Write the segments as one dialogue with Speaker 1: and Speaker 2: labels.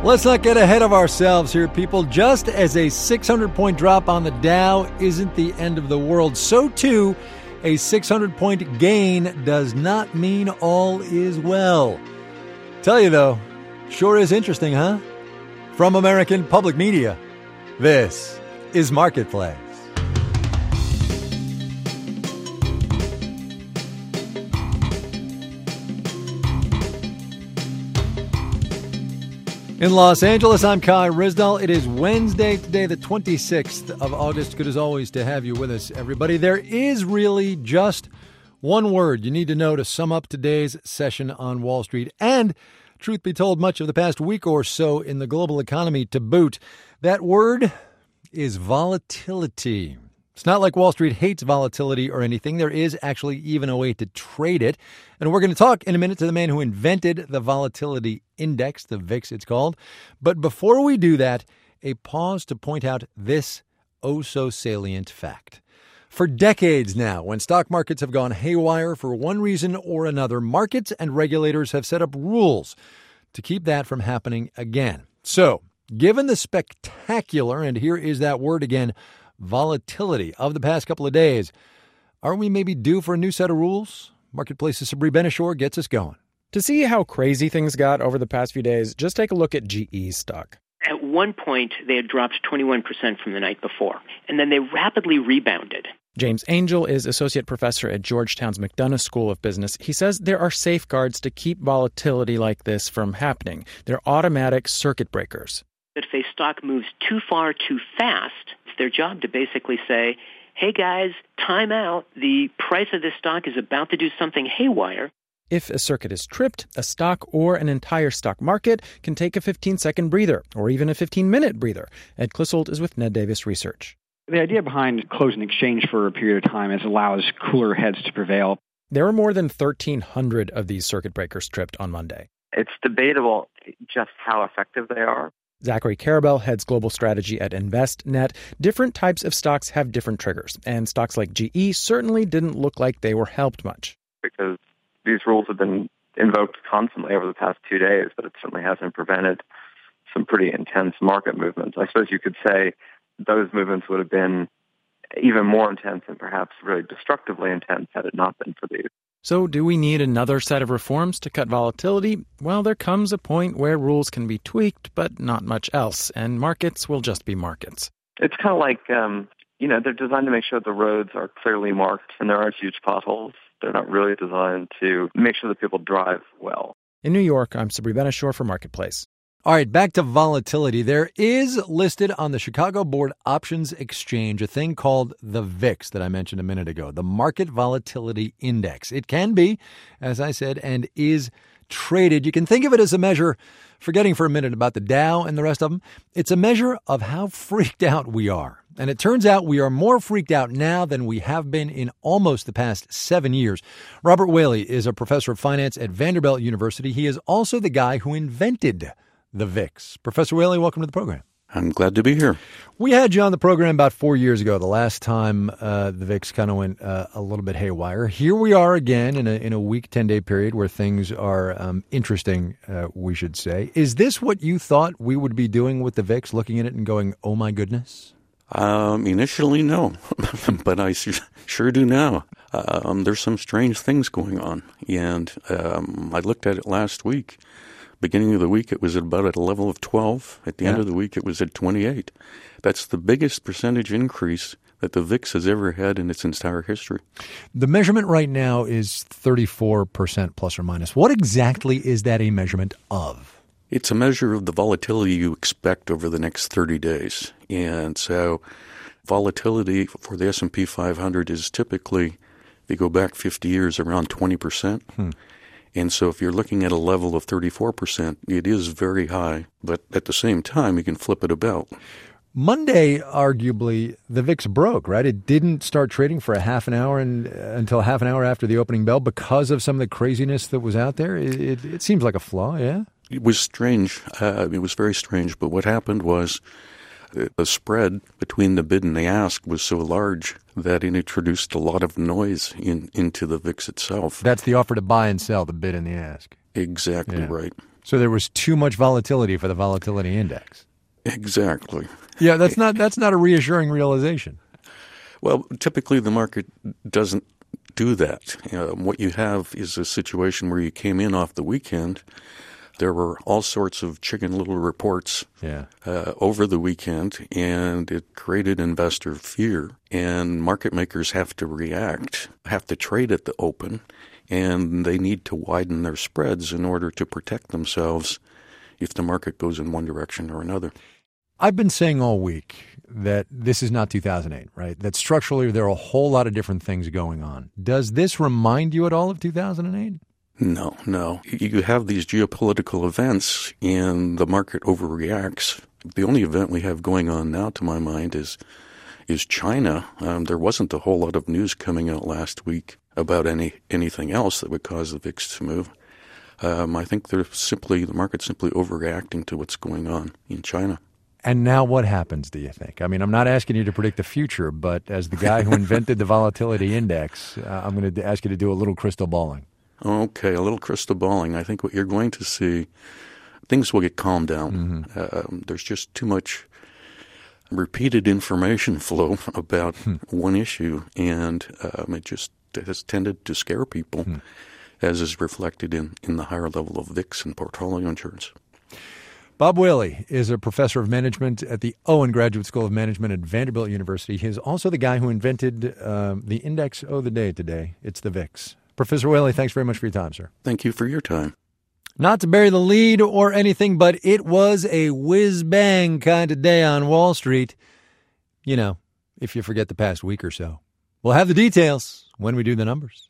Speaker 1: Let's not get ahead of ourselves here, people. Just as a 600-point drop on the Dow isn't the end of the world, so too, a 600-point gain does not mean all is well. Tell you, though, sure is interesting, huh? From American Public Media, this is Marketplace. In Los Angeles, I'm Kai Ryssdal. It is Wednesday today, the 26th of August. Good as always to have you with us, everybody. There is really just one word you need to know to sum up today's session on Wall Street. And, truth be told, much of the past week or so in the global economy to boot. That word is volatility. It's not like Wall Street hates volatility or anything. There is actually even a way to trade it. And we're going to talk in a minute to the man who invented the volatility index, the VIX it's called. But before we do that, a pause to point out this oh-so-salient fact. For decades now, when stock markets have gone haywire for one reason or another, markets and regulators have set up rules to keep that from happening again. So, given the spectacular, and here is that word again, volatility of the past couple of days, are we maybe due for a new set of rules? Marketplace's Sabri Ben-Achour gets us going.
Speaker 2: To see how crazy things got over the past few days, just take a look at GE stock.
Speaker 3: At one point, they had dropped 21% from the night before, and then they rapidly rebounded.
Speaker 2: James Angel is associate professor at Georgetown's McDonough School of Business. He says there are safeguards to keep volatility like this from happening. They're automatic circuit breakers.
Speaker 3: If a stock moves too far too fast, it's their job to basically say, hey guys, time out. The price of this stock is about to do something haywire.
Speaker 2: If a circuit is tripped, a stock or an entire stock market can take a 15-second breather or even a 15-minute breather. Ed Clissold is with Ned Davis Research.
Speaker 4: The idea behind closing exchange for a period of time is allows cooler heads to prevail.
Speaker 2: There were more than 1,300 of these circuit breakers tripped on Monday.
Speaker 5: It's debatable just how effective they are.
Speaker 2: Zachary Karabell heads global strategy at InvestNet. Different types of stocks have different triggers, and stocks like GE certainly didn't look like they were helped much.
Speaker 5: Because these rules have been invoked constantly over the past 2 days, but it certainly hasn't prevented some pretty intense market movements. I suppose you could say those movements would have been even more intense and perhaps really destructively intense had it not been for these.
Speaker 2: So do we need another set of reforms to cut volatility? Well, there comes a point where rules can be tweaked, but not much else, and markets will just be markets.
Speaker 5: It's kind of like, they're designed to make sure the roads are clearly marked and there aren't huge potholes. They're not really designed to make sure that people drive well.
Speaker 2: In New York, I'm Sabri Ben-Achour for Marketplace.
Speaker 1: All right, back to volatility. There is listed on the Chicago Board Options Exchange a thing called the VIX that I mentioned a minute ago, the Market Volatility Index. It can be, as I said, and is traded. You can think of it as a measure, forgetting for a minute about the Dow and the rest of them, it's a measure of how freaked out we are. And it turns out we are more freaked out now than we have been in almost the past 7 years. Robert Whaley is a professor of finance at Vanderbilt University. He is also the guy who invented the VIX. Professor Whaley, welcome to the program.
Speaker 6: I'm glad to be here.
Speaker 1: We had you on the program about 4 years ago, the last time the VIX kind of went a little bit haywire. Here we are again in a week, 10-day period where things are interesting, we should say. Is this what you thought we would be doing with the VIX, looking at it and going, oh my goodness?
Speaker 6: Initially, no, but I sure do now. There's some strange things going on, and I looked at it last week. Beginning of the week, it was at about at a level of 12. At the end of the week, it was at 28. That's the biggest percentage increase that the VIX has ever had in its entire history.
Speaker 1: The measurement right now is 34% plus or minus. What exactly is that a measurement of?
Speaker 6: It's a measure of the volatility you expect over the next 30 days. And so volatility for the S&P 500 is typically, if you go back 50 years, around 20%. And so if you're looking at a level of 34%, it is very high. But at the same time, you can flip it about.
Speaker 1: Monday, arguably, the VIX broke, right? It didn't start trading for a half an hour until half an hour after the opening bell because of some of the craziness that was out there. It seems like a flaw, yeah?
Speaker 6: It was strange. It was very strange. But what happened was the spread between the bid and the ask was so large that it introduced a lot of noise into the VIX itself.
Speaker 1: That's the offer to buy and sell, the bid and the ask.
Speaker 6: Exactly right.
Speaker 1: So there was too much volatility for the volatility index.
Speaker 6: Exactly.
Speaker 1: Yeah, that's not a reassuring realization.
Speaker 6: Well, typically the market doesn't do that. What you have is a situation where you came in off the weekend. There were all sorts of Chicken Little reports over the weekend, and it created investor fear. And market makers have to react, have to trade at the open, and they need to widen their spreads in order to protect themselves if the market goes in one direction or another.
Speaker 1: I've been saying all week that this is not 2008, right? That structurally there are a whole lot of different things going on. Does this remind you at all of 2008?
Speaker 6: No. You have these geopolitical events and the market overreacts. The only event we have going on now, to my mind, is China. There wasn't a whole lot of news coming out last week about anything else that would cause the VIX to move. I think the market's simply overreacting to what's going on in China.
Speaker 1: And now what happens, do you think? I mean, I'm not asking you to predict the future, but as the guy who invented the volatility index, I'm going to ask you to do a little crystal balling.
Speaker 6: Okay, a little crystal balling. I think what you're going to see, things will get calmed down. Mm-hmm. There's just too much repeated information flow about one issue, and it just has tended to scare people, as is reflected in the higher level of VIX and portfolio insurance.
Speaker 1: Bob Whaley is a professor of management at the Owen Graduate School of Management at Vanderbilt University. He is also the guy who invented the index of the day today. It's the VIX. Professor Whaley, thanks very much for your time, sir.
Speaker 6: Thank you for your time.
Speaker 1: Not to bury the lead or anything, but it was a whiz-bang kind of day on Wall Street. You know, if you forget the past week or so. We'll have the details when we do the numbers.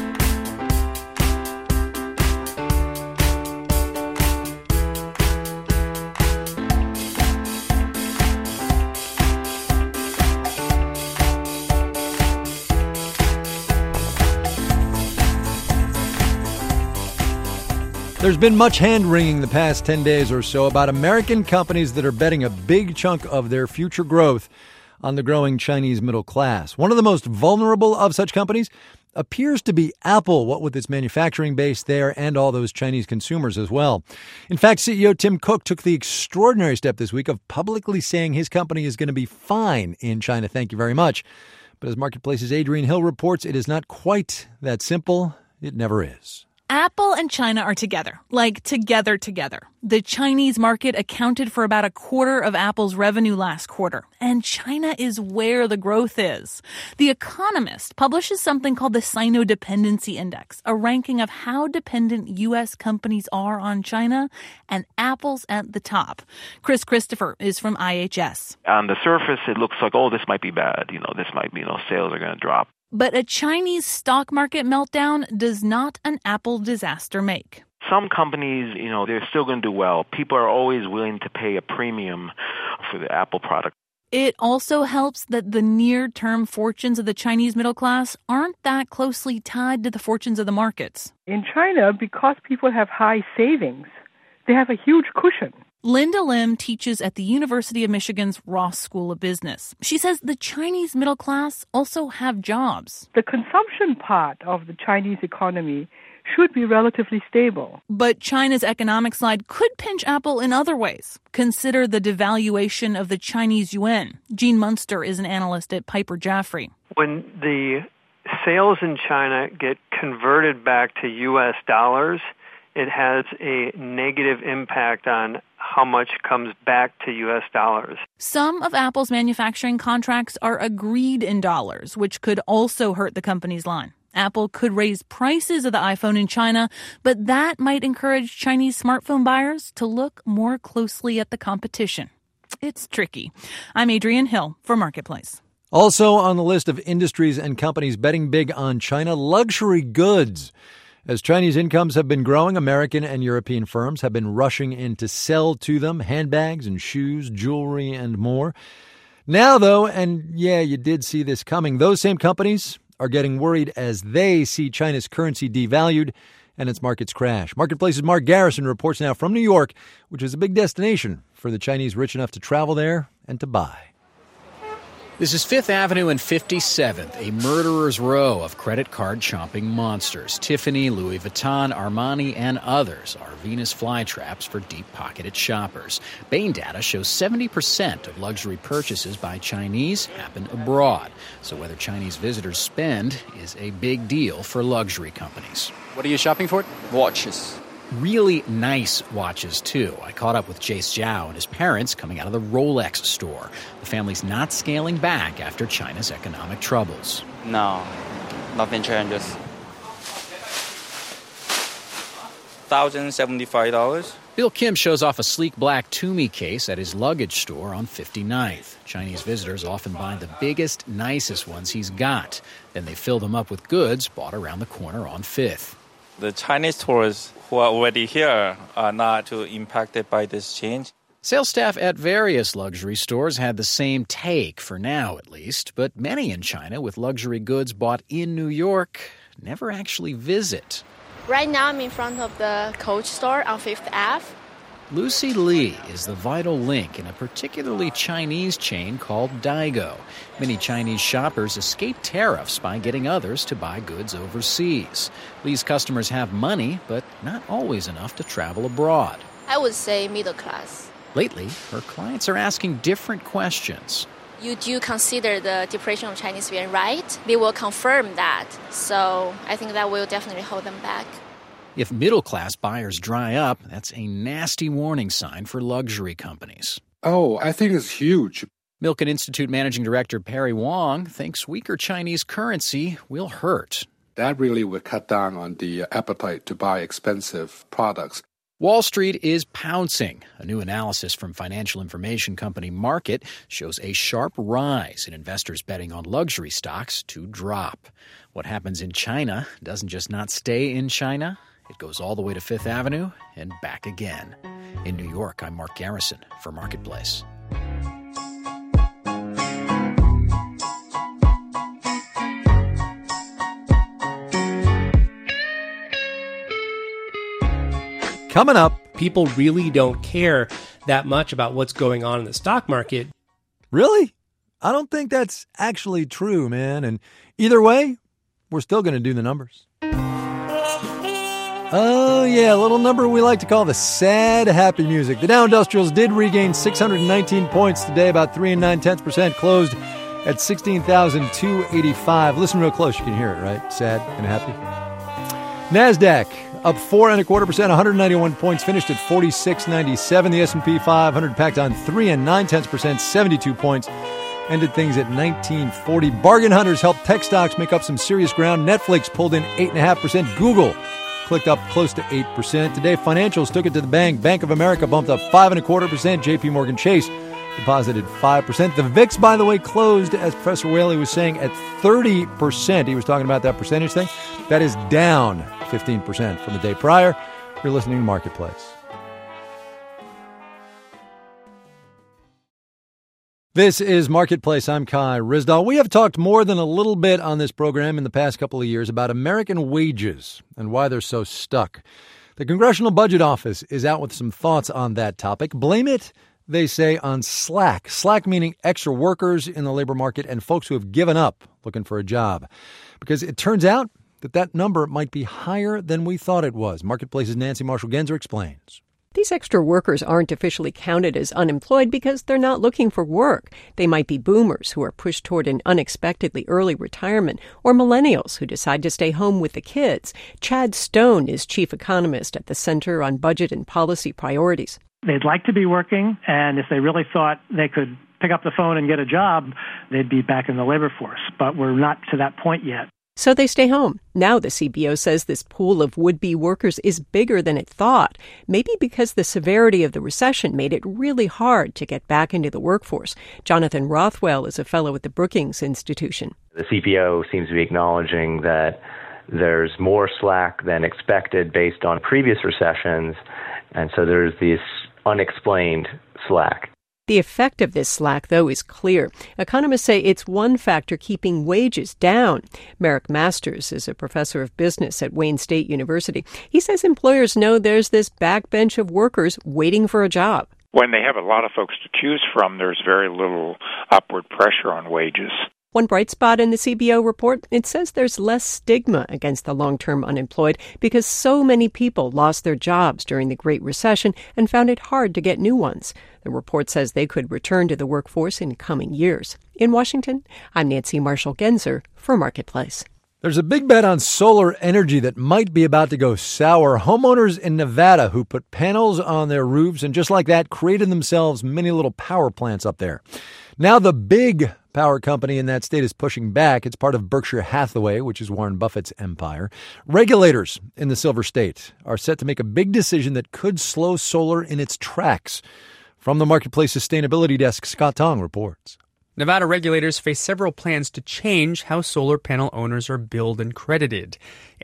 Speaker 1: There's been much hand-wringing the past 10 days or so about American companies that are betting a big chunk of their future growth on the growing Chinese middle class. One of the most vulnerable of such companies appears to be Apple, what with its manufacturing base there and all those Chinese consumers as well. In fact, CEO Tim Cook took the extraordinary step this week of publicly saying his company is going to be fine in China. Thank you very much. But as Marketplace's Adrienne Hill reports, it is not quite that simple. It never is.
Speaker 7: Apple and China are together, like together. The Chinese market accounted for about a quarter of Apple's revenue last quarter, and China is where the growth is. The Economist publishes something called the Sino-Dependency Index, a ranking of how dependent U.S. companies are on China, and Apple's at the top. Chris Christopher is from IHS.
Speaker 8: On the surface, it looks like, this might be bad. This might be, sales are going to drop.
Speaker 7: But a Chinese stock market meltdown does not an Apple disaster make.
Speaker 8: Some companies, they're still going to do well. People are always willing to pay a premium for the Apple product.
Speaker 7: It also helps that the near-term fortunes of the Chinese middle class aren't that closely tied to the fortunes of the markets.
Speaker 9: In China, because people have high savings, they have a huge cushion.
Speaker 7: Linda Lim teaches at the University of Michigan's Ross School of Business. She says the Chinese middle class also have jobs.
Speaker 9: The consumption part of the Chinese economy should be relatively stable.
Speaker 7: But China's economic slide could pinch Apple in other ways. Consider the devaluation of the Chinese yuan. Gene Munster is an analyst at Piper Jaffray.
Speaker 10: When the sales in China get converted back to U.S. dollars, it has a negative impact on how much comes back to U.S. dollars.
Speaker 7: Some of Apple's manufacturing contracts are agreed in dollars, which could also hurt the company's line. Apple could raise prices of the iPhone in China, but that might encourage Chinese smartphone buyers to look more closely at the competition. It's tricky. I'm Adrienne Hill for Marketplace.
Speaker 1: Also on the list of industries and companies betting big on China, luxury goods. As Chinese incomes have been growing, American and European firms have been rushing in to sell to them handbags and shoes, jewelry, and more. Now, though, and yeah, you did see this coming, those same companies are getting worried as they see China's currency devalued and its markets crash. Marketplace's Mark Garrison reports now from New York, which is a big destination for the Chinese rich enough to travel there and to buy.
Speaker 11: This is 5th Avenue and 57th, a murderer's row of credit card chomping monsters. Tiffany, Louis Vuitton, Armani, and others are Venus flytraps for deep-pocketed shoppers. Bain data shows 70% of luxury purchases by Chinese happen abroad. So whether Chinese visitors spend is a big deal for luxury companies.
Speaker 12: What are you shopping for? Watches.
Speaker 11: Really nice watches, too. I caught up with Jace Zhao and his parents coming out of the Rolex store. The family's not scaling back after China's economic troubles.
Speaker 13: No, nothing changes. $1,075.
Speaker 11: Bill Kim shows off a sleek black Tumi case at his luggage store on 59th. Chinese visitors often buy the biggest, nicest ones he's got. Then they fill them up with goods bought around the corner on 5th.
Speaker 13: The Chinese tourists who are already here are not too impacted by this change.
Speaker 11: Sales staff at various luxury stores had the same take, for now at least, but many in China with luxury goods bought in New York never actually visit.
Speaker 14: Right now I'm in front of the Coach store on 5th Ave.
Speaker 11: Lucy Li is the vital link in a particularly Chinese chain called Daigou. Many Chinese shoppers escape tariffs by getting others to buy goods overseas. Li's customers have money, but not always enough to travel abroad.
Speaker 14: I would say middle class.
Speaker 11: Lately, her clients are asking different questions.
Speaker 14: You do consider the depreciation of Chinese yuan, right? They will confirm that. So I think that will definitely hold them back.
Speaker 11: If middle-class buyers dry up, that's a nasty warning sign for luxury companies.
Speaker 15: Oh, I think it's huge.
Speaker 11: Milken Institute Managing Director Perry Wong thinks weaker Chinese currency will hurt.
Speaker 15: That really would cut down on the appetite to buy expensive products.
Speaker 11: Wall Street is pouncing. A new analysis from financial information company Market shows a sharp rise in investors betting on luxury stocks to drop. What happens in China doesn't just not stay in China. It goes all the way to 5th Avenue and back again. In New York, I'm Mark Garrison for Marketplace.
Speaker 1: Coming up,
Speaker 16: people really don't care that much about what's going on in the stock market.
Speaker 1: Really? I don't think that's actually true, man. And either way, we're still going to do the numbers. Oh, yeah, a little number we like to call the sad, happy music. The Dow Industrials did regain 619 points today, about 3 9/10%, closed at 16,285. Listen real close, you can hear it, right? Sad and happy. NASDAQ up 4 1/4%, 191 points, finished at 4697. The S&P 500 packed on 3 9/10%, 72 points. Ended things at 1940. Bargain hunters helped tech stocks make up some serious ground. Netflix pulled in 8.5%. Google clicked up close to 8%. Today, financials took it to the bank. Bank of America bumped up 5 1/4%. JP Morgan Chase deposited 5%. The VIX, by the way, closed, as Professor Whaley was saying, at 30%. He was talking about that percentage thing. That is down 15% from the day prior. You're listening to Marketplace. This is Marketplace. I'm Kai Ryssdal. We have talked more than a little bit on this program in the past couple of years about American wages and why they're so stuck. The Congressional Budget Office is out with some thoughts on that topic. Blame it, they say, on slack. Slack meaning extra workers in the labor market and folks who have given up looking for a job. Because it turns out that number might be higher than we thought it was. Marketplace's Nancy Marshall-Genzer explains.
Speaker 17: These extra workers aren't officially counted as unemployed because they're not looking for work. They might be boomers who are pushed toward an unexpectedly early retirement, or millennials who decide to stay home with the kids. Chad Stone is chief economist at the Center on Budget and Policy Priorities.
Speaker 18: They'd like to be working, and if they really thought they could pick up the phone and get a job, they'd be back in the labor force. But we're not to that point yet.
Speaker 17: So they stay home. Now the CBO says this pool of would-be workers is bigger than it thought, maybe because the severity of the recession made it really hard to get back into the workforce. Jonathan Rothwell is a fellow at the Brookings Institution.
Speaker 19: The CBO seems to be acknowledging that there's more slack than expected based on previous recessions, and so there's this unexplained slack.
Speaker 17: The effect of this slack, though, is clear. Economists say it's one factor keeping wages down. Merrick Masters is a professor of business at Wayne State University. He says employers know there's this backbench of workers waiting for a job.
Speaker 20: When they have a lot of folks to choose from, there's very little upward pressure on wages.
Speaker 17: One bright spot in the CBO report, it says there's less stigma against the long-term unemployed because so many people lost their jobs during the Great Recession and found it hard to get new ones. The report says they could return to the workforce in coming years. In Washington, I'm Nancy Marshall-Genzer for Marketplace.
Speaker 1: There's a big bet on solar energy that might be about to go sour. Homeowners in Nevada who put panels on their roofs and just like that created themselves many little power plants up there. Now the big power company in that state is pushing back. It's part of Berkshire Hathaway, which is Warren Buffett's empire. Regulators in the Silver State are set to make a big decision that could slow solar in its tracks. From the Marketplace Sustainability Desk, Scott Tong reports.
Speaker 21: Nevada regulators face several plans to change how solar panel owners are billed and credited.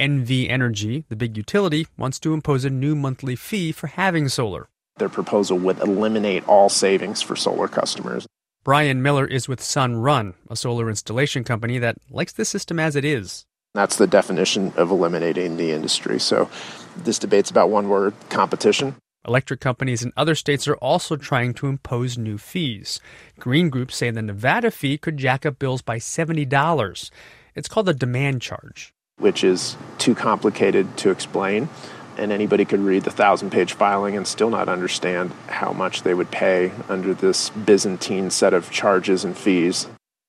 Speaker 21: NV Energy, the big utility, wants to impose a new monthly fee for having solar.
Speaker 22: Their proposal would eliminate all savings for solar customers.
Speaker 21: Brian Miller is with Sunrun, a solar installation company that likes the system as it is.
Speaker 22: That's the definition of eliminating the industry. So this debate's about one word, competition.
Speaker 21: Electric companies in other states are also trying to impose new fees. Green groups say the Nevada fee could jack up bills by $70. It's called a demand charge,
Speaker 22: which is too complicated to explain. And anybody could read the 1,000-page filing and still not understand how much they would pay under this Byzantine set of charges and fees.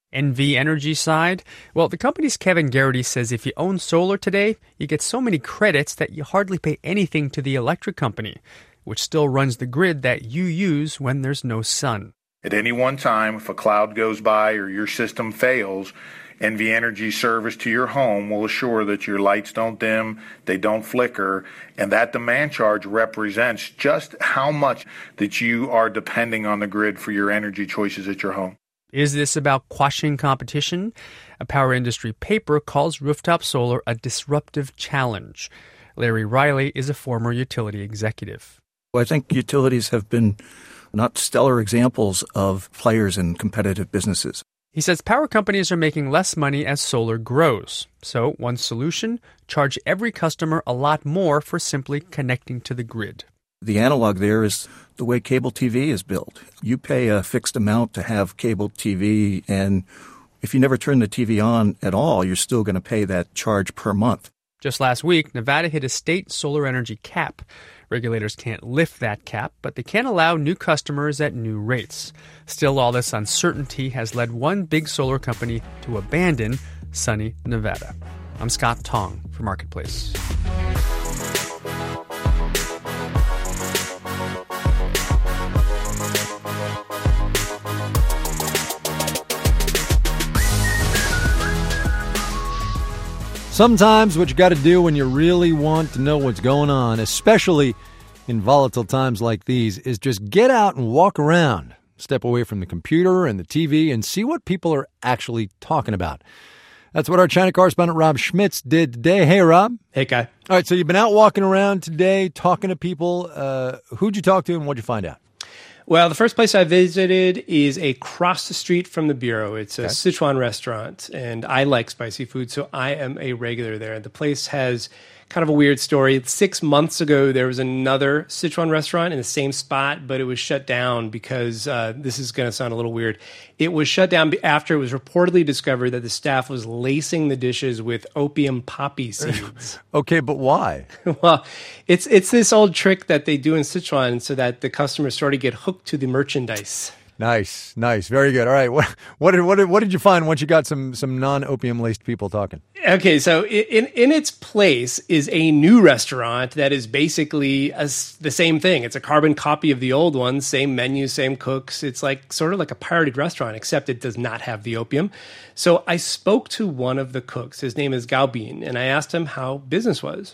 Speaker 21: NV Energy side? Well, the company's Kevin Garrity says if you own solar today, you get so many credits that you hardly pay anything to the electric company, which still runs the grid that you use when there's no sun.
Speaker 23: At any one time, if a cloud goes by or your system fails, NV Energy service to your home will assure that your lights don't dim, they don't flicker, and that demand charge represents just how much that you are depending on the grid for your energy choices at your home.
Speaker 21: Is this about quashing competition? A power industry paper calls rooftop solar a disruptive challenge. Larry Riley is a former utility executive.
Speaker 24: I think utilities have been not stellar examples of players in competitive businesses.
Speaker 21: He says power companies are making less money as solar grows. So one solution, charge every customer a lot more for simply connecting to the grid.
Speaker 24: The analog there is the way cable TV is built. You pay a fixed amount to have cable TV, and if you never turn the TV on at all, you're still going to pay that charge per month.
Speaker 21: Just last week, Nevada hit a state solar energy cap. Regulators can't lift that cap, but they can allow new customers at new rates. Still, all this uncertainty has led one big solar company to abandon sunny Nevada. I'm Scott Tong for Marketplace.
Speaker 1: Sometimes what you got to do when you really want to know what's going on, especially in volatile times like these, is just get out and walk around. Step away from the computer and the TV and see what people are actually talking about. That's what our China correspondent Rob Schmitz did today. Hey, Rob.
Speaker 16: Hey, Guy.
Speaker 1: All right, so you've been out walking around today, talking to people. Who'd you talk to and what'd you find out?
Speaker 16: Well, the first place I visited is across the street from the Bureau. It's a Sichuan restaurant, and I like spicy food, so I am a regular there. The place has kind of a weird story. 6 months ago, there was another Sichuan restaurant in the same spot, but it was shut down because this is going to sound a little weird. It was shut down after it was reportedly discovered that the staff was lacing the dishes with opium poppy seeds.
Speaker 1: Okay, but why?
Speaker 16: Well, it's this old trick that they do in Sichuan so that the customers sort of get hooked to the merchandise.
Speaker 1: Nice. Very good. All right. What did you find once you got some non-opium laced people talking?
Speaker 16: Okay, so in its place is a new restaurant that is basically the same thing. It's a carbon copy of the old one, same menu, same cooks. It's like sort of like a pirated restaurant, except it does not have the opium. So I spoke to one of the cooks. His name is Gao Bin, and I asked him how business was.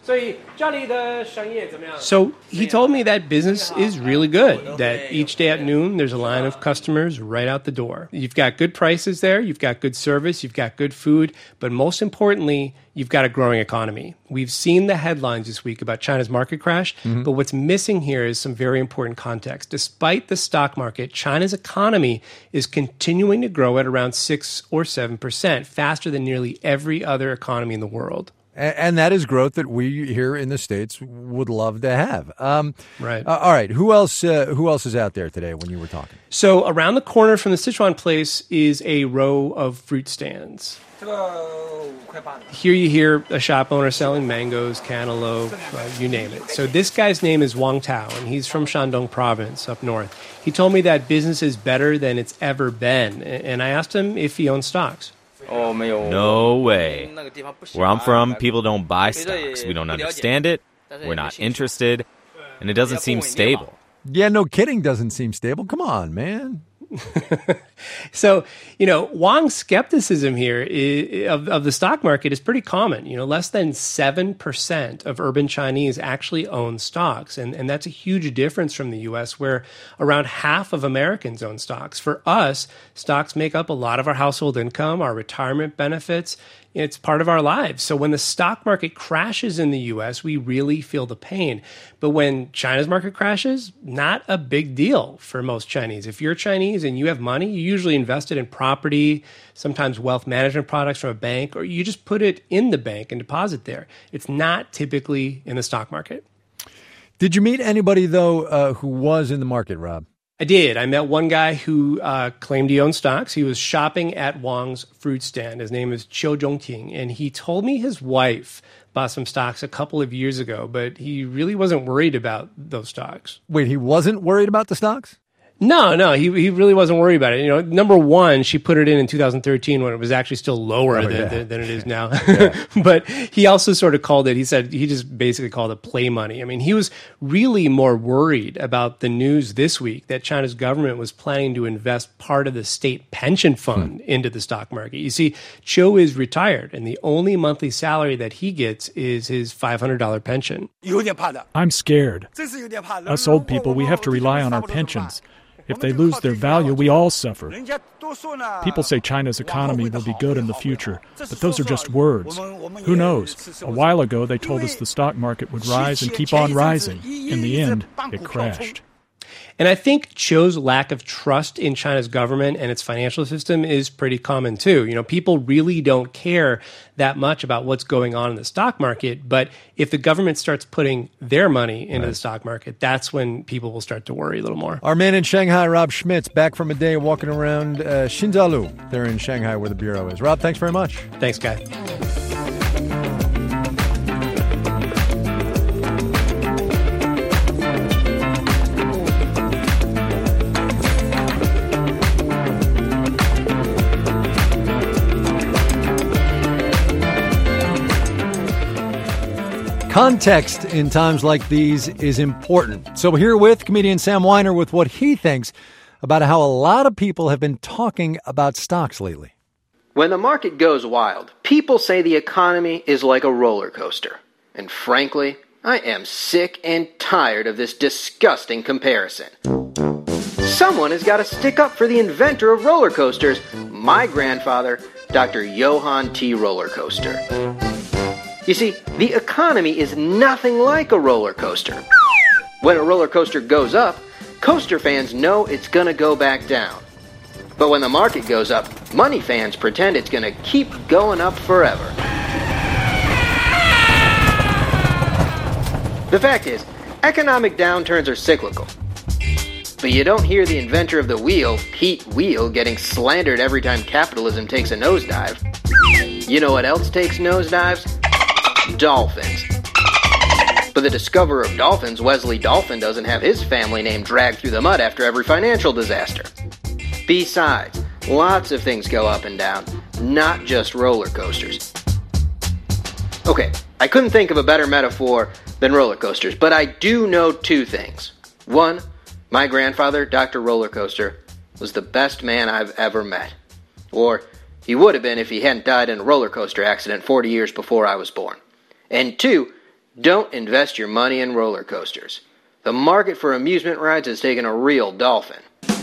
Speaker 16: So he told me that business is really good, that each day at noon there's a line of customers right out the door. You've got good prices there, you've got good service, you've got good food, but most importantly, you've got a growing economy. We've seen the headlines this week about China's market crash, but what's missing here is some very important context. Despite the stock market, China's economy is continuing to grow at around 6 or 7%, faster than nearly every other economy in the world.
Speaker 1: And that is growth that we here in the States would love to have.
Speaker 16: Right.
Speaker 1: All right. Who else is out there today when you were talking?
Speaker 16: So around the corner from the Sichuan place is a row of fruit stands. Here you hear a shop owner selling mangoes, cantaloupe, you name it. So this guy's name is Wang Tao, and he's from Shandong province up north. He told me that business is better than it's ever been, and I asked him if he owns stocks.
Speaker 2: No way. Where I'm from, people don't buy stocks. We don't understand it. We're not interested. And it doesn't seem stable.
Speaker 1: Yeah, no kidding, doesn't seem stable. Come on, man.
Speaker 16: So, Wang's skepticism here of the stock market is pretty common. Less than 7% of urban Chinese actually own stocks. And that's a huge difference from the U.S., where around half of Americans own stocks. For us, stocks make up a lot of our household income, our retirement benefits. It's part of our lives. So when the stock market crashes in the U.S., we really feel the pain. But when China's market crashes, not a big deal for most Chinese. If you're Chinese and you have money, you usually invest it in property, sometimes wealth management products from a bank, or you just put it in the bank and deposit there. It's not typically in the stock market.
Speaker 1: Did you meet anybody, though, who was in the market, Rob?
Speaker 16: I did. I met one guy who claimed he owned stocks. He was shopping at Wang's fruit stand. His name is Qiu Zhongting, and he told me his wife bought some stocks a couple of years ago, but he really wasn't worried about those stocks.
Speaker 1: Wait, he wasn't worried about the stocks?
Speaker 16: No, he really wasn't worried about it. Number one, she put it in 2013 when it was actually still lower than it is now. But he also sort of called it, he said, he just basically called it play money. I mean, he was really more worried about the news this week that China's government was planning to invest part of the state pension fund into the stock market. You see, Qiu is retired, and the only monthly salary that he gets is his $500 pension.
Speaker 3: I'm scared. Us old people, we have to rely on our pensions. If they lose their value, we all suffer. People say China's economy will be good in the future, but those are just words. Who knows? A while ago, they told us the stock market would rise and keep on rising. In the end, it crashed.
Speaker 16: And I think Qiu's lack of trust in China's government and its financial system is pretty common too. People really don't care that much about what's going on in the stock market, but if the government starts putting their money into the stock market, that's when people will start to worry a little more.
Speaker 1: Our man in Shanghai, Rob Schmitz, back from a day walking around Xinjialu there in Shanghai where the bureau is. Rob, thanks very much.
Speaker 16: Thanks, Guy.
Speaker 1: Context in times like these is important. So we're here with comedian Sam Weiner with what he thinks about how a lot of people have been talking about stocks lately.
Speaker 4: When the market goes wild, people say the economy is like a roller coaster. And frankly, I am sick and tired of this disgusting comparison. Someone has got to stick up for the inventor of roller coasters, my grandfather, Dr. Johann T. Roller Coaster. You see, the economy is nothing like a roller coaster. When a roller coaster goes up, coaster fans know it's going to go back down. But when the market goes up, money fans pretend it's going to keep going up forever. The fact is, economic downturns are cyclical. But you don't hear the inventor of the wheel, Pete Wheel, getting slandered every time capitalism takes a nosedive. You know what else takes nosedives? Dolphins. But the discoverer of dolphins, Wesley Dolphin, doesn't have his family name dragged through the mud after every financial disaster. Besides, lots of things go up and down, not just roller coasters. Okay, I couldn't think of a better metaphor than roller coasters, but I do know two things. One, my grandfather, Dr. Roller Coaster, was the best man I've ever met. Or he would have been if he hadn't died in a roller coaster accident 40 years before I was born. And two, don't invest your money in roller coasters. The market for amusement rides has taken a real dolphin.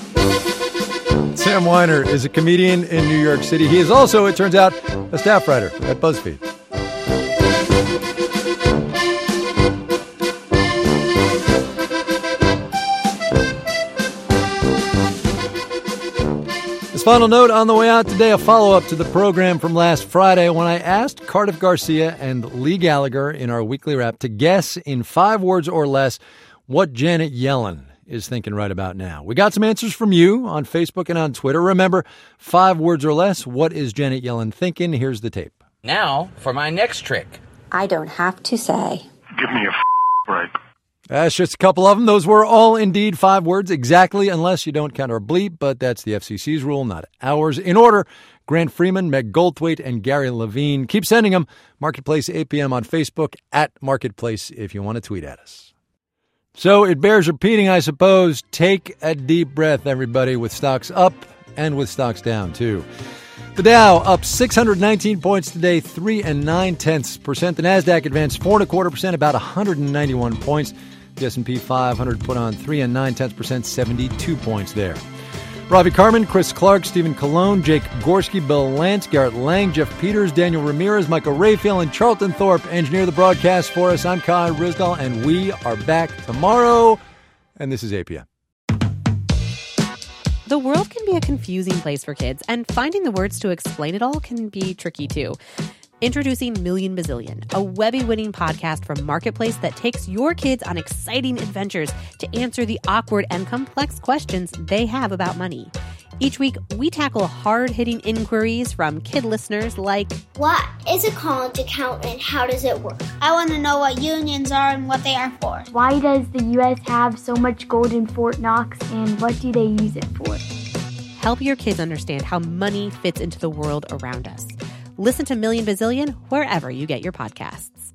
Speaker 1: Sam Weiner is a comedian in New York City. He is also, it turns out, a staff writer at BuzzFeed. final note on the way out today, a follow-up to the program from last Friday when I asked Cardiff Garcia and Lee Gallagher in our weekly wrap to guess in 5 words or less what Janet Yellen is thinking right about now. We got some answers from you on Facebook and on Twitter. Remember, 5 words or less, what is Janet Yellen thinking? Here's the tape.
Speaker 5: Now for my next trick.
Speaker 6: I don't have to say.
Speaker 23: Give me a break.
Speaker 1: That's just a couple of them. Those were all indeed 5 words exactly, unless you don't count our bleep, but that's the FCC's rule, not ours. In order, Grant Freeman, Meg Goldthwait, and Gary Levine. Keep sending them. Marketplace 8 p.m. on Facebook, at Marketplace if you want to tweet at us. So it bears repeating, I suppose. Take a deep breath, everybody, with stocks up and with stocks down, too. The Dow up 619 points today, 3 9/10%. The Nasdaq advanced 4 1/4%, about 191 points. The S&P 500 put on 3 9/10%, 72 points there. Ravi Carmen, Chris Clark, Stephen Colon, Jake Gorski, Bill Lance, Garrett Lang, Jeff Peters, Daniel Ramirez, Michael Rayfield, and Charlton Thorpe engineer the broadcast for us. I'm Kai Ryssdal, and we are back tomorrow. And this is APM.
Speaker 8: The world can be a confusing place for kids, and finding the words to explain it all can be tricky too. Introducing Million Bazillion, a Webby-winning podcast from Marketplace that takes your kids on exciting adventures to answer the awkward and complex questions they have about money. Each week, we tackle hard-hitting inquiries from kid listeners like,
Speaker 9: what is a college account and how does it work? I want to know what unions are and what they are for.
Speaker 25: Why does the U.S. have so much gold in Fort Knox and what do they use it for?
Speaker 8: Help your kids understand how money fits into the world around us. Listen to Million Bazillion wherever you get your podcasts.